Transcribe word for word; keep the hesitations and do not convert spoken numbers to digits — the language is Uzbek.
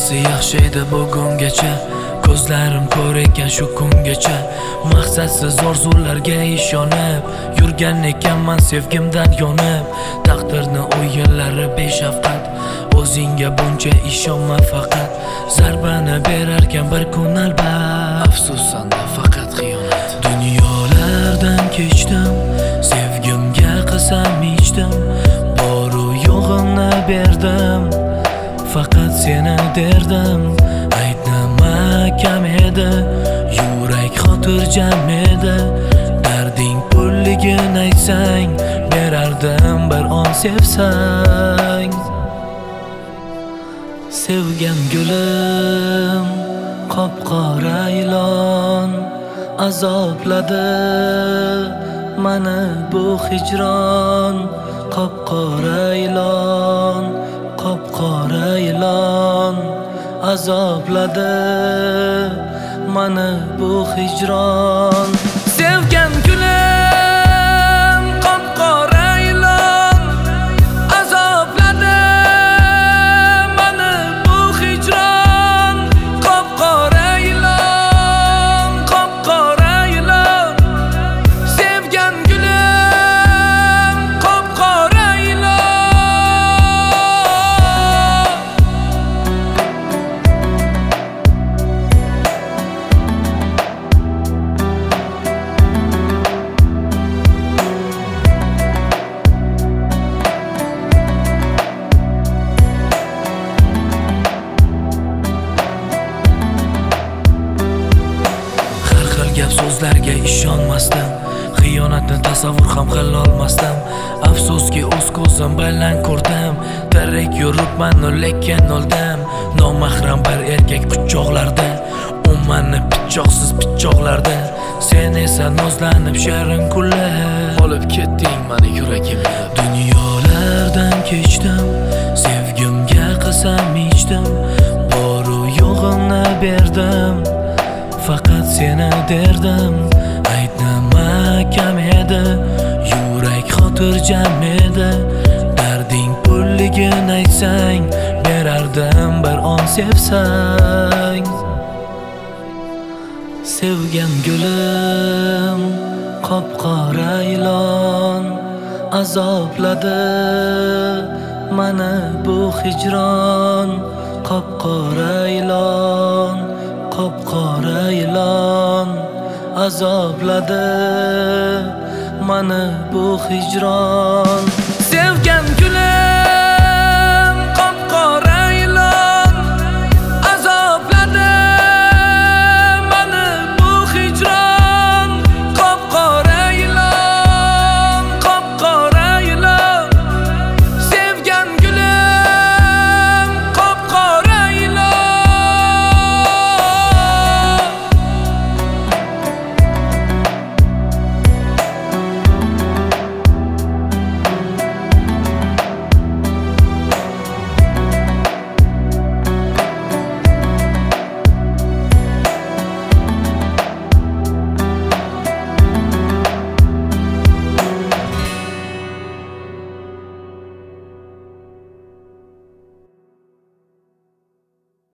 Hammasi yaxshi edi bugungacha, ko'zlarim ko'r ekan shu kungacha. Maqsadsiz orzularga ishonib yurgan ekanman sevgimdan yonib. Taqdirni o'yinlari beshafqat, o'zingga buncha ishonma faqat. Zarbani berarkan bir kun albat, afsusanda faqat xiyonat. Dunyolardan kechdim, sevgimga qasam ichdim, boru yo'g'imni berdim, faqat seni derdim. Aytnima kam edi, yurak xotirjam edi. Darding pulligin aytsang, berardim bir on sevsang. Sevgan gulim qop-qora ilon, azobladi mani bu hijron. Qop-qora ilon, qop-qora ilon, azobladi mani bu hijron. Sevgan gulim qop-qora ilon, azobladi mani bu hijron. Qop-qora ilon, qop-qora ilon, sevgan gulim qop-qora ilon. Gap so'zlarga ishonmasdim, xiyonatni tasavvur ham qilolmasdim. Afsuski o'z ko'zim bilan ko'rdim, tirik yuribman lekin o'ldim. Nomahram bir erkak quchoqlarda, u meni pichoqsiz pichoqlarda. Sen esa nozlanib shirin kulib olib ketding meni yuragimni. Dunyolardan kechdim, sevgimga qasam ichdim, boru yo'g'imni berdim, faqat seni derdim. Aytnima kam edi, yurak xotirjam edi. Darding pulligin aytsang, berardim bir on sevsang. Sevgan gulim qop-qora ilon, azobladi mani bu hijron. Qop-qora ilon, qop-qora ilon, azobladi mani bu hijron.